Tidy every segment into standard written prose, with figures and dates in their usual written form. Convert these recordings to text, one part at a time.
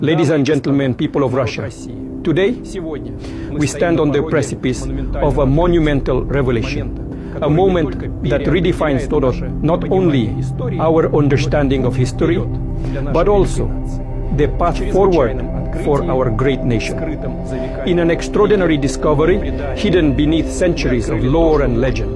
Ladies and gentlemen, people of Russia, today we stand on the precipice of a monumental revelation, a moment that redefines not only our understanding of history, but also the path forward for our great nation. In an extraordinary discovery hidden beneath centuries of lore and legend,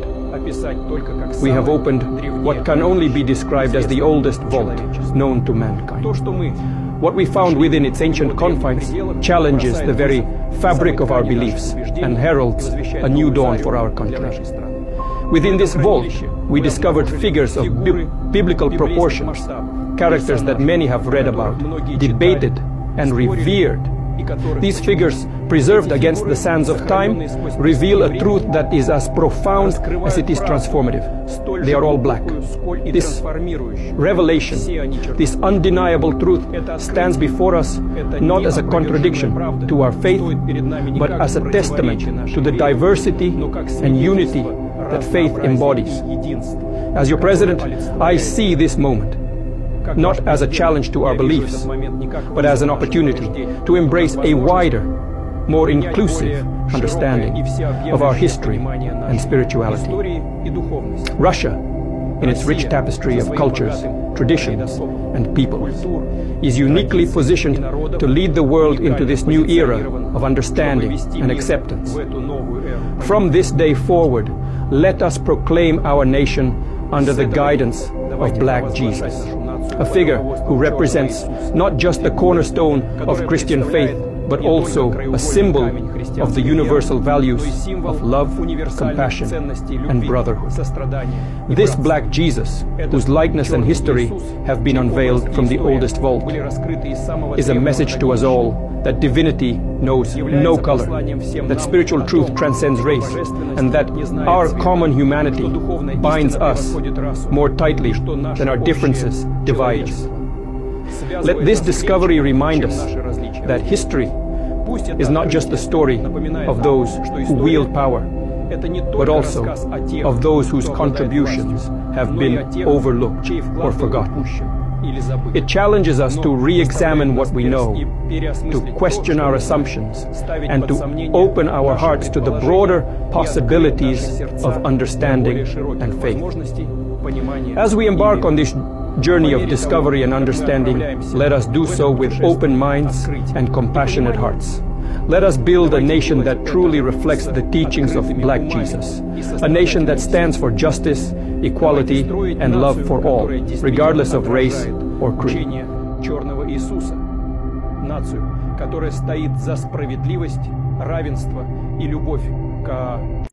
we have opened what can only be described as the oldest vault known to mankind. What we found within its ancient confines challenges the very fabric of our beliefs and heralds a new dawn for our country. Within this vault, we discovered figures of biblical proportions, characters that many have read about, debated, and revered. These figures, preserved against the sands of time, reveal a truth that is as profound as it is transformative. They are all black. This revelation, this undeniable truth, stands before us not as a contradiction to our faith, but as a testament to the diversity and unity that faith embodies. As your president, I see this moment not as a challenge to our beliefs, but as an opportunity to embrace a wider, more inclusive understanding of our history and spirituality. Russia, in its rich tapestry of cultures, traditions, and people, is uniquely positioned to lead the world into this new era of understanding and acceptance. From this day forward, let us proclaim our nation under the guidance of Black Jesus, a figure who represents not just the cornerstone of Christian faith, but also a symbol of the universal values of love, compassion, and brotherhood. This Black Jesus, whose likeness and history have been unveiled from the oldest vault, is a message to us all that divinity knows no color, that spiritual truth transcends race, and that our common humanity binds us more tightly than our differences divide us. Let this discovery remind us that history is not just the story of those who wield power, but also of those whose contributions have been overlooked or forgotten. It challenges us to re-examine what we know, to question our assumptions, and to open our hearts to the broader possibilities of understanding and faith. As we embark on this journey of discovery and understanding, let us do so with open minds and compassionate hearts. Let us build a nation that truly reflects the teachings of Black Jesus, a nation that stands for justice, equality, and love for all, regardless of race or creed. Черного Иисуса, нацию, которая стоит за справедливость, равенство и любовь к